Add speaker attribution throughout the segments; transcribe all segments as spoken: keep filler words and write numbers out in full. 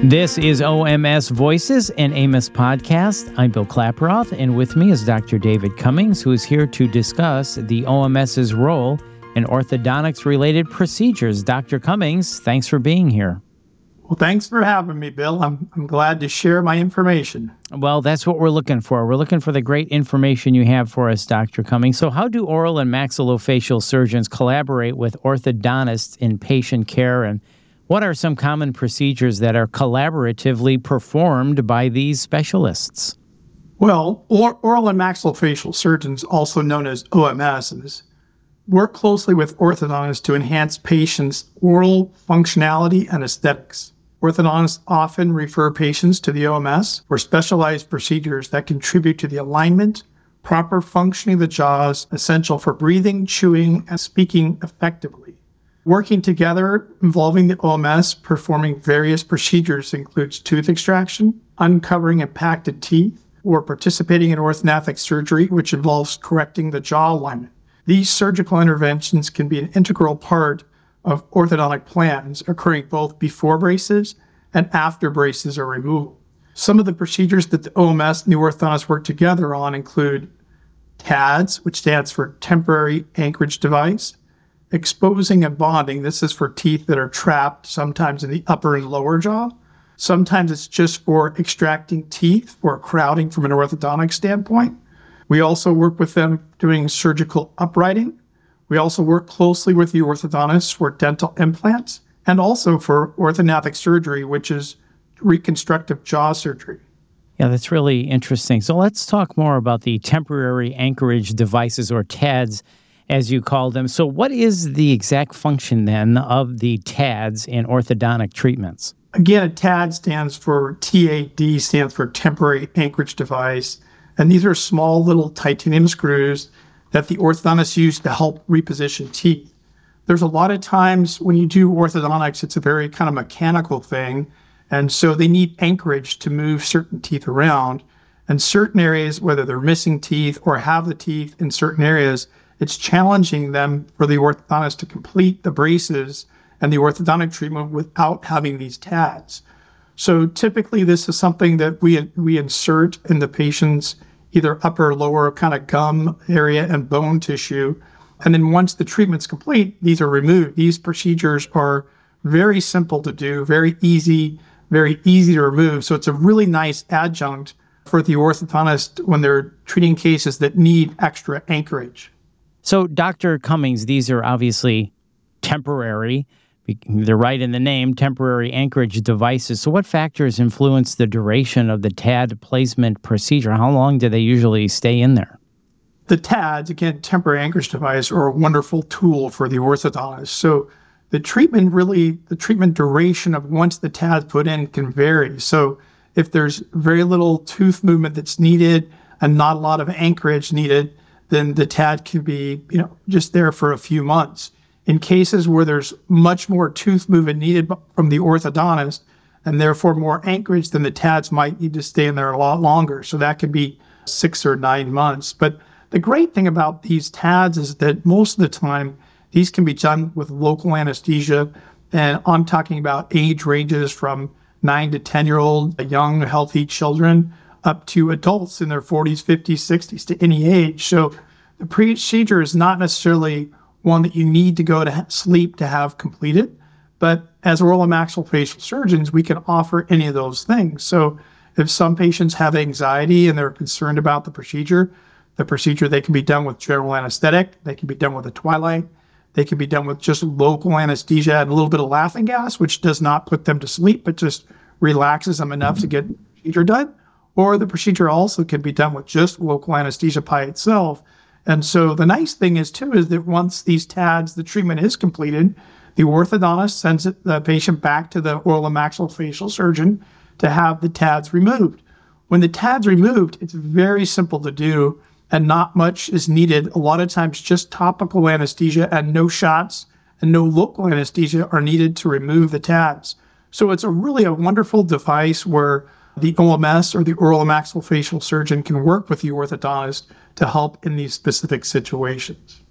Speaker 1: This is O M S Voices, an Amos podcast. I'm Bill Klaproth, and with me is Doctor David Cummings, who is here to discuss the OMS's role in orthodontics-related procedures. Doctor Cummings, thanks for being here.
Speaker 2: Well, thanks for having me, Bill. I'm, I'm glad to share my information.
Speaker 1: Well, that's what we're looking for. We're looking for the great information you have for us, Doctor Cummings. So how do oral and maxillofacial surgeons collaborate with orthodontists in patient care, and what are some common procedures that are collaboratively performed by these specialists?
Speaker 2: Well, or, oral and maxillofacial surgeons, also known as O M Ss, work closely with orthodontists to enhance patients' oral functionality and aesthetics. Orthodontists often refer patients to the O M S for specialized procedures that contribute to the alignment, proper functioning of the jaws, essential for breathing, chewing, and speaking effectively. Working together involving the O M S performing various procedures includes tooth extraction, uncovering impacted teeth, or participating in orthodontic surgery, which involves correcting the jaw alignment. These surgical interventions can be an integral part of orthodontic plans, occurring both before braces and after braces are removed. Some of the procedures that the O M S and the orthodontists work together on include T A D S, which stands for Temporary Anchorage Device, exposing and bonding. This is for teeth that are trapped sometimes in the upper and lower jaw. Sometimes it's just for extracting teeth or crowding from an orthodontic standpoint. We also work with them doing surgical uprighting. We also work closely with the orthodontists for dental implants and also for orthodontic surgery, which is reconstructive jaw surgery.
Speaker 1: Yeah, that's really interesting. So let's talk more about the temporary anchorage devices, or T A D S, as you call them. So what is the exact function then of the T A D S in orthodontic treatments?
Speaker 2: Again, T A D stands for T A D, stands for Temporary Anchorage Device. And these are small little titanium screws that the orthodontists use to help reposition teeth. There's a lot of times when you do orthodontics, it's a very kind of mechanical thing. And so they need anchorage to move certain teeth around. And certain areas, whether they're missing teeth or have the teeth in certain areas, it's challenging them for the orthodontist to complete the braces and the orthodontic treatment without having these T A Ds. So typically this is something that we we insert in the patient's either upper or lower kind of gum area and bone tissue. And then once the treatment's complete, these are removed. These procedures are very simple to do, very easy, very easy to remove. So it's a really nice adjunct for the orthodontist when they're treating cases that need extra anchorage.
Speaker 1: So, Doctor Cummings, these are obviously temporary. They're right in the name, temporary anchorage devices. So what factors influence the duration of the T A D placement procedure? How long do they usually stay in there?
Speaker 2: The T A Ds, again, temporary anchorage device, are a wonderful tool for the orthodontist. So the treatment really, the treatment duration of once the T A D is put in can vary. So if there's very little tooth movement that's needed and not a lot of anchorage needed, then the T A D can be, you know, just there for a few months. In cases where there's much more tooth movement needed from the orthodontist and therefore more anchorage, then the T A Ds might need to stay in there a lot longer. So that could be six or nine months. But the great thing about these T A Ds is that most of the time, these can be done with local anesthesia. And I'm talking about age ranges from nine to ten-year-old, young, healthy children, up to adults in their forties, fifties, sixties, to any age. So the procedure is not necessarily one that you need to go to ha- sleep to have completed. But as oral and maxillofacial surgeons, we can offer any of those things. So if some patients have anxiety and they're concerned about the procedure, the procedure, they can be done with general anesthetic, they can be done with a twilight, they can be done with just local anesthesia and a little bit of laughing gas, which does not put them to sleep, but just relaxes them enough to get the procedure done. Or the procedure also can be done with just local anesthesia by itself. And so the nice thing is, too, is that once these T A Ds, the treatment is completed, the orthodontist sends it, the patient back to the oral and maxillofacial surgeon to have the T A Ds removed. When the T A D's removed, it's very simple to do and not much is needed. A lot of times just topical anesthesia and no shots and no local anesthesia are needed to remove the T A Ds. So it's a really a wonderful device where the O M S or the oral and maxillofacial surgeon can work with the orthodontist to help in these specific situations.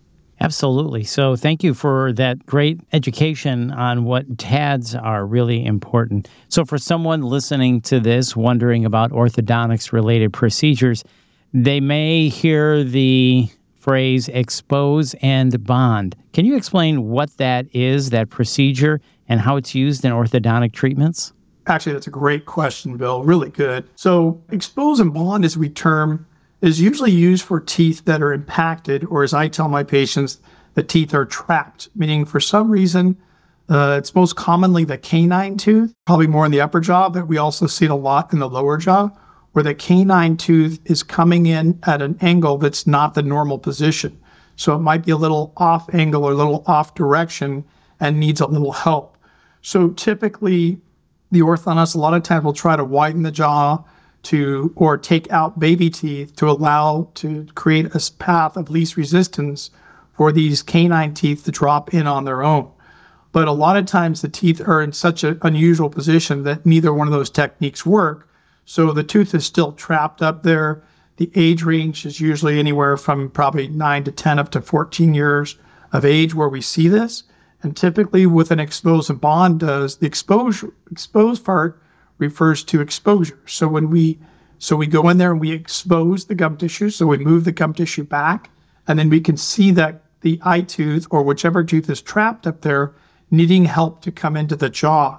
Speaker 1: Absolutely. So thank you for that great education on what T A Ds are really important. So for someone listening to this, wondering about orthodontics related procedures, they may hear the phrase expose and bond. Can you explain what that is, that procedure, and how it's used in orthodontic treatments?
Speaker 2: Actually, that's a great question, Bill. Really good. So expose and bond, as we term, is usually used for teeth that are impacted, or as I tell my patients, the teeth are trapped, meaning for some reason, uh, it's most commonly the canine tooth, probably more in the upper jaw, but we also see it a lot in the lower jaw, where the canine tooth is coming in at an angle that's not the normal position. So it might be a little off angle or a little off direction and needs a little help. So typically, the orthodontist a lot of times will try to widen the jaw to or take out baby teeth to allow to create a path of least resistance for these canine teeth to drop in on their own. But a lot of times the teeth are in such an unusual position that neither one of those techniques work. So the tooth is still trapped up there. The age range is usually anywhere from probably nine to ten up to fourteen years of age where we see this. And typically with an expose and bond does, the exposure, exposed part refers to exposure. So when we, so we go in there and we expose the gum tissue, so we move the gum tissue back, and then we can see that the eye tooth or whichever tooth is trapped up there needing help to come into the jaw.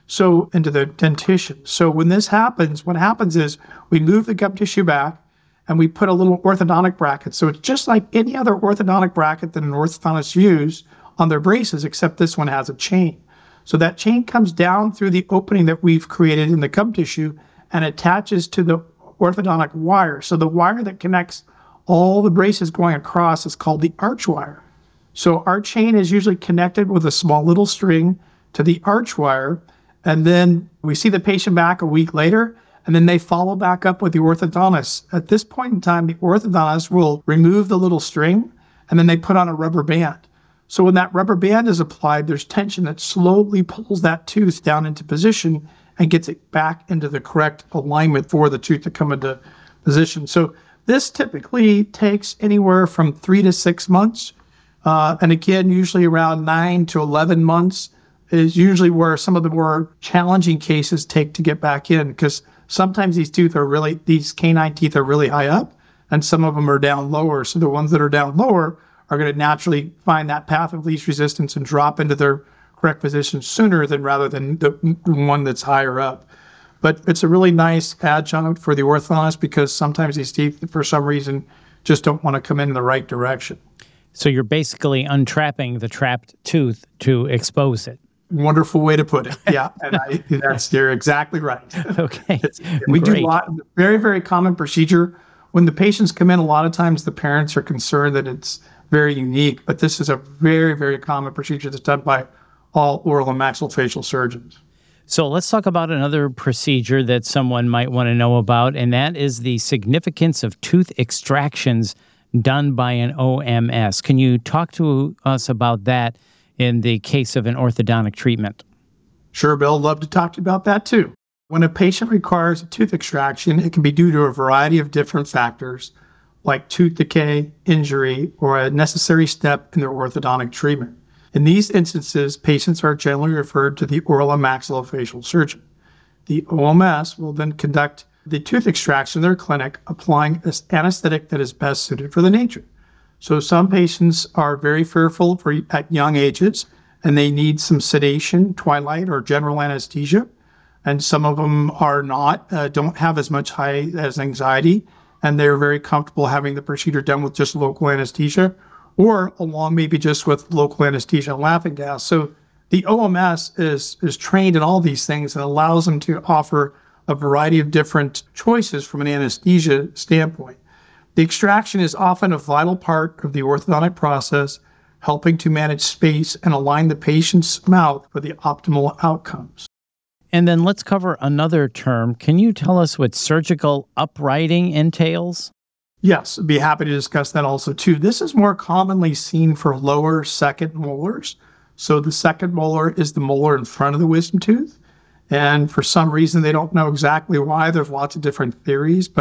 Speaker 2: So into the dentition. So when this happens, what happens is we move the gum tissue back and we put a little orthodontic bracket. So it's just like any other orthodontic bracket that an orthodontist uses on their braces, except this one has a chain. So that chain comes down through the opening that we've created in the gum tissue and attaches to the orthodontic wire. So the wire that connects all the braces going across is called the arch wire. So our chain is usually connected with a small little string to the arch wire. And then we see the patient back a week later, and then they follow back up with the orthodontist. At this point in time, the orthodontist will remove the little string, and then they put on a rubber band. So when that rubber band is applied, there's tension that slowly pulls that tooth down into position and gets it back into the correct alignment for the tooth to come into position. So this typically takes anywhere from three to six months. Uh, and again, usually around nine to eleven months is usually where some of the more challenging cases take to get back in, because sometimes these teeth are really, these canine teeth are really high up and some of them are down lower. So the ones that are down lower are going to naturally find that path of least resistance and drop into their correct position sooner than rather than the one that's higher up. But it's a really nice adjunct for the orthodontist because sometimes these teeth, for some reason, just don't want to come in the right direction.
Speaker 1: So you're basically untrapping the trapped tooth to expose it.
Speaker 2: Wonderful way to put it. Yeah, and I, that's you're exactly right.
Speaker 1: Okay,
Speaker 2: It's, we
Speaker 1: great.
Speaker 2: do a lot. Very, very common procedure. When the patients come in, a lot of times the parents are concerned that it's very unique, but this is a very, very common procedure that's done by all oral and maxillofacial surgeons.
Speaker 1: So let's talk about another procedure that someone might want to know about, and that is the significance of tooth extractions done by an O M S. Can you talk to us about that in the case of an orthodontic treatment?
Speaker 2: Sure, Bill. Love to talk to you about that too. When a patient requires a tooth extraction, it can be due to a variety of different factors, like tooth decay, injury, or a necessary step in their orthodontic treatment. In these instances, patients are generally referred to the oral and maxillofacial surgeon. The O M S will then conduct the tooth extraction in their clinic, applying an anesthetic that is best suited for the nature. So some patients are very fearful for, at young ages, and they need some sedation, twilight, or general anesthesia. And some of them are not, uh, don't have as much high as anxiety, and they're very comfortable having the procedure done with just local anesthesia, or along maybe just with local anesthesia and laughing gas. So the O M S is, is trained in all these things and allows them to offer a variety of different choices from an anesthesia standpoint. The extraction is often a vital part of the orthodontic process, helping to manage space and align the patient's mouth for the optimal outcomes.
Speaker 1: And then let's cover another term. Can you tell us what surgical uprighting entails?
Speaker 2: Yes, I'd be happy to discuss that also too. This is more commonly seen for lower second molars. So the second molar is the molar in front of the wisdom tooth. And for some reason, they don't know exactly why. There's lots of different theories, but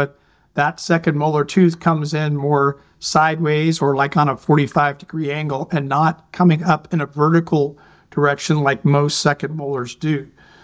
Speaker 2: that second molar tooth comes in more sideways or like on a forty-five degree angle and not coming up in a vertical direction like most second molars do.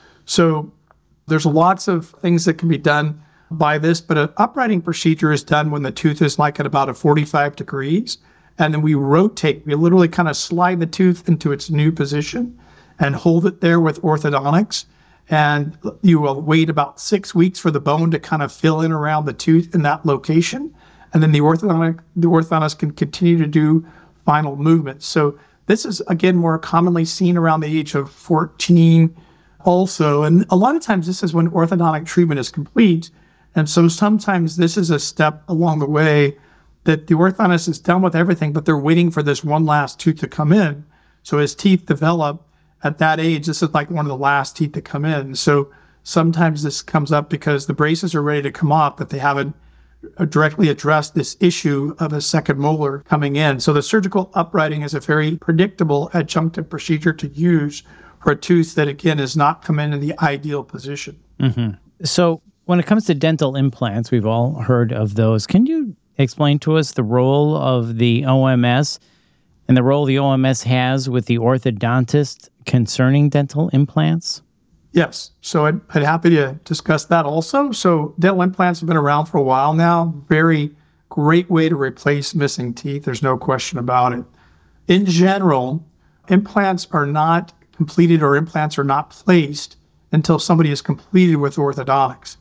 Speaker 2: So there's lots of things that can be done by this, but an uprighting procedure is done when the tooth is like at about a forty-five degrees. And then we rotate, we literally kind of slide the tooth into its new position and hold it there with orthodontics. And you will wait about six weeks for the bone to kind of fill in around the tooth in that location. And then the orthodontic, the orthodontist can continue to do final movements. So this is, again, more commonly seen around the age of fourteen also. And a lot of times this is when orthodontic treatment is complete. And so sometimes this is a step along the way that the orthodontist is done with everything, but they're waiting for this one last tooth to come in. So as teeth develop at that age, this is like one of the last teeth to come in. So sometimes this comes up because the braces are ready to come off, but they haven't directly addressed this issue of a second molar coming in. So the surgical uprighting is a very predictable adjunctive procedure to use for a tooth that, again, is not come in in the ideal position.
Speaker 1: Mm-hmm. So when it comes to dental implants, we've all heard of those. Can you explain to us the role of the O M S and the role the O M S has with the orthodontist concerning dental implants?
Speaker 2: Yes. So I'd, I'd happy to discuss that also. So dental implants have been around for a while now. Very great way to replace missing teeth. There's no question about it. In general, implants are not completed or implants are not placed until somebody is completed with orthodontics.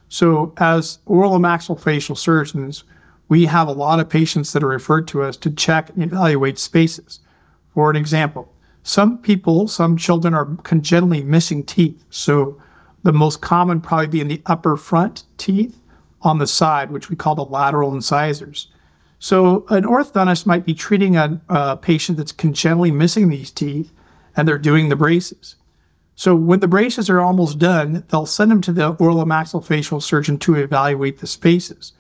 Speaker 2: So as oral and maxillofacial surgeons, we have a lot of patients that are referred to us to check and evaluate spaces. For an example, some people, some children are congenitally missing teeth. So the most common probably be in the upper front teeth on the side, which we call the lateral incisors. So an orthodontist might be treating a, a patient that's congenitally missing these teeth, and they're doing the braces. So when the braces are almost done, they'll send them to the oral and maxillofacial surgeon to evaluate the spaces.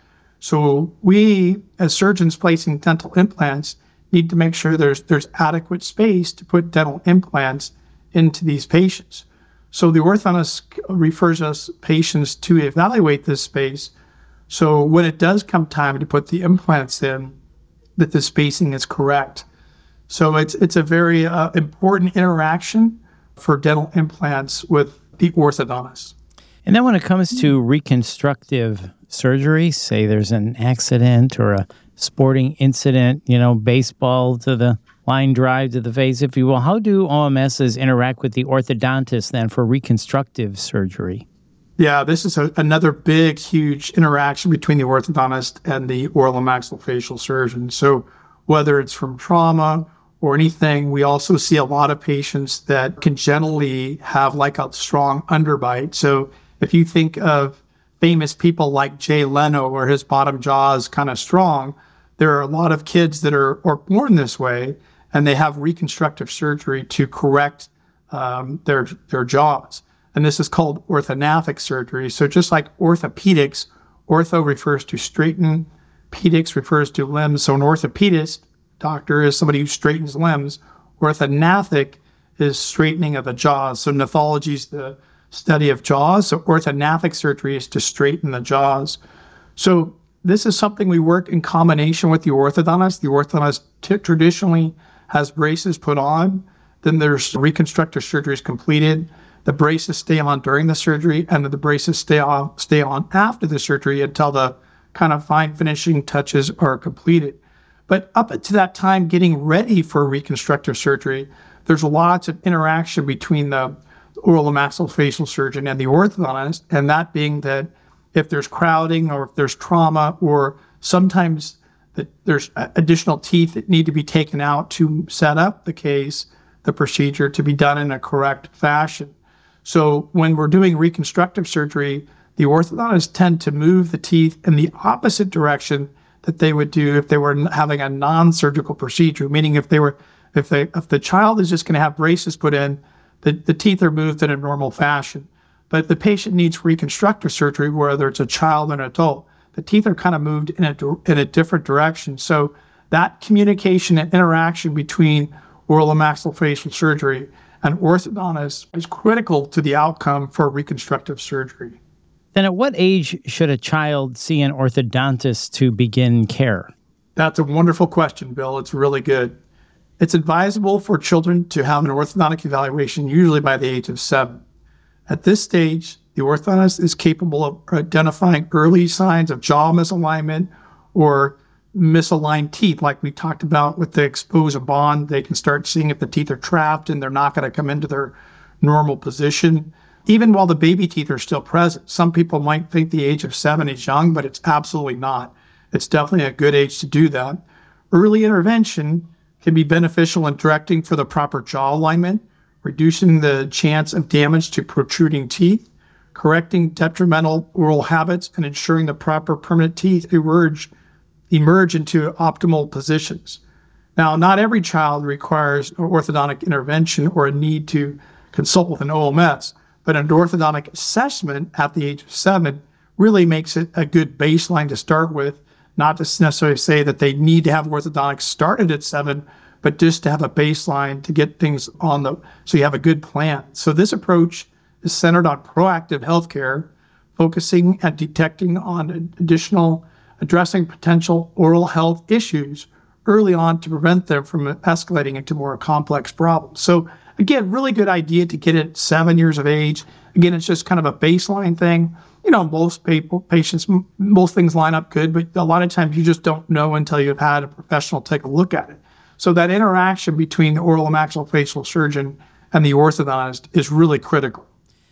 Speaker 2: So we, as surgeons placing dental implants, need to make sure there's there's adequate space to put dental implants into these patients. So the orthodontist refers us patients to evaluate this space. So when it does come time to put the implants in, that the spacing is correct. So it's it's a very uh, important interaction for dental implants with the orthodontist.
Speaker 1: And then when it comes to reconstructive surgery, say there's an accident or a sporting incident, you know, baseball to the line drive to the face, if you will, how do O M Ss interact with the orthodontist then for reconstructive surgery?
Speaker 2: Yeah, this is a, another big, huge interaction between the orthodontist and the oral and maxillofacial surgeon. So whether it's from trauma or anything, we also see a lot of patients that congenitally have like a strong underbite. So if you think of famous people like Jay Leno, where his bottom jaw is kind of strong, there are a lot of kids that are, are born this way, and they have reconstructive surgery to correct um, their their jaws. And this is called orthognathic surgery. So just like orthopedics, ortho refers to straighten, pedics refers to limbs. So an orthopedist doctor is somebody who straightens limbs. Orthognathic is straightening of the jaws. So gnathology is the study of jaws. So orthognathic surgery is to straighten the jaws. So this is something we work in combination with the orthodontist. The orthodontist t- traditionally has braces put on. Then there's reconstructive surgeries completed. The braces stay on during the surgery, and then the braces stay on, stay on after the surgery until the kind of fine finishing touches are completed. But up to that time, getting ready for reconstructive surgery, there's lots of interaction between the oral and maxillofacial surgeon and the orthodontist, and that being that if there's crowding or if there's trauma, or sometimes that there's additional teeth that need to be taken out to set up the case, the procedure to be done in a correct fashion. So when we're doing reconstructive surgery, the orthodontists tend to move the teeth in the opposite direction that they would do if they were having a non-surgical procedure, meaning if they were, if they, if the child is just going to have braces put in, the, the teeth are moved in a normal fashion. But the patient needs reconstructive surgery, whether it's a child or an adult, the teeth are kind of moved in a, in a different direction. So that communication and interaction between oral and maxillofacial surgery and orthodontist is critical to the outcome for reconstructive surgery.
Speaker 1: Then at what age should a child see an orthodontist to begin care?
Speaker 2: That's a wonderful question, Bill. It's really good. It's advisable for children to have an orthodontic evaluation usually by the age of seven. At this stage, the orthodontist is capable of identifying early signs of jaw misalignment or misaligned teeth, like we talked about with the exposed bond. They can start seeing if the teeth are trapped and they're not going to come into their normal position, even while the baby teeth are still present. Some people might think the age of seven is young, but it's absolutely not. It's definitely a good age to do that. Early intervention can be beneficial in directing for the proper jaw alignment, reducing the chance of damage to protruding teeth, correcting detrimental oral habits, and ensuring the proper permanent teeth emerge, emerge into optimal positions. Now, not every child requires orthodontic intervention or a need to consult with an O M S, but an orthodontic assessment at the age of seven really makes it a good baseline to start with, not to necessarily say that they need to have orthodontics started at seven, but just to have a baseline to get things on the, so you have a good plan. So this approach is centered on proactive healthcare, focusing at detecting on additional, addressing potential oral health issues early on to prevent them from escalating into more complex problems. So again, really good idea to get it at seven years of age. Again, it's just kind of a baseline thing. You know, most people, patients, most things line up good, but a lot of times you just don't know until you've had a professional take a look at it. So that interaction between the oral and maxillofacial surgeon and the orthodontist is really critical.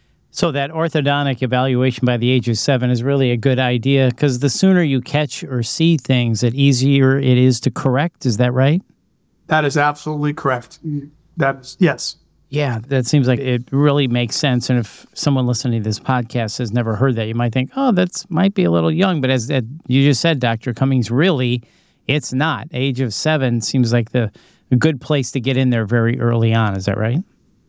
Speaker 1: So that orthodontic evaluation by the age of seven is really a good idea because the sooner you catch or see things, the easier it is to correct. Is that right?
Speaker 2: That is absolutely correct. That's, yes.
Speaker 1: Yeah, that seems like it really makes sense. And if someone listening to this podcast has never heard that, you might think, oh, that's might be a little young. But as you just said, Doctor Cummings, really, it's not. Age of seven seems like the a good place to get in there very early on. Is that right?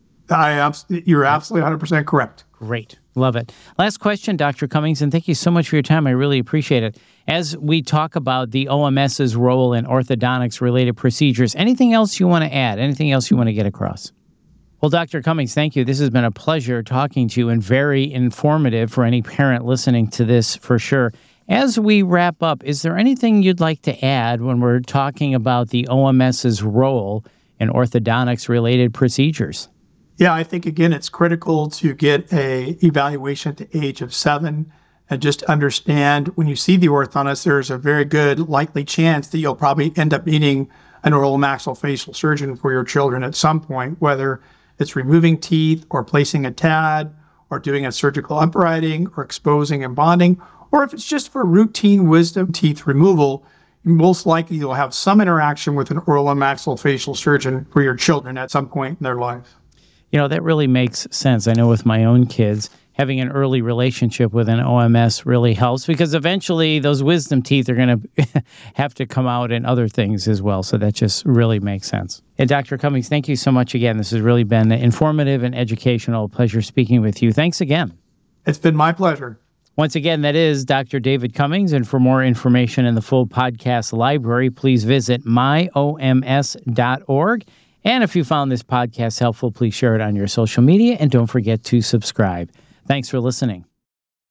Speaker 2: I abs- You're absolutely one hundred percent correct.
Speaker 1: Great. Love it. Last question, Doctor Cummings, and thank you so much for your time. I really appreciate it. As we talk about the O M S's role in orthodontics-related procedures, anything else you want to add? Anything else you want to get across? Well, Doctor Cummings, thank you. This has been a pleasure talking to you and very informative for any parent listening to this for sure. As we wrap up, is there anything you'd like to add when we're talking about the O M S's role in orthodontics-related procedures?
Speaker 2: Yeah, I think, again, it's critical to get a evaluation at the age of seven and just understand when you see the orthodontist, there's a very good likely chance that you'll probably end up needing an oral maxillofacial surgeon for your children at some point, whether it's removing teeth or placing a T A D or doing a surgical uprighting or exposing and bonding, or if it's just for routine wisdom teeth removal, most likely you'll have some interaction with an oral and maxillofacial surgeon for your children at some point in their life.
Speaker 1: You know, that really makes sense. I know with my own kids, having an early relationship with an O M S really helps because eventually those wisdom teeth are going to have to come out in other things as well. So that just really makes sense. And Doctor Cummings, thank you so much again. This has really been informative and educational. Pleasure speaking with you. Thanks again.
Speaker 2: It's been my pleasure.
Speaker 1: Once again, that is Doctor David Cummings. And for more information in the full podcast library, please visit my O M S dot org. And if you found this podcast helpful, please share it on your social media and don't forget to subscribe. Thanks for listening.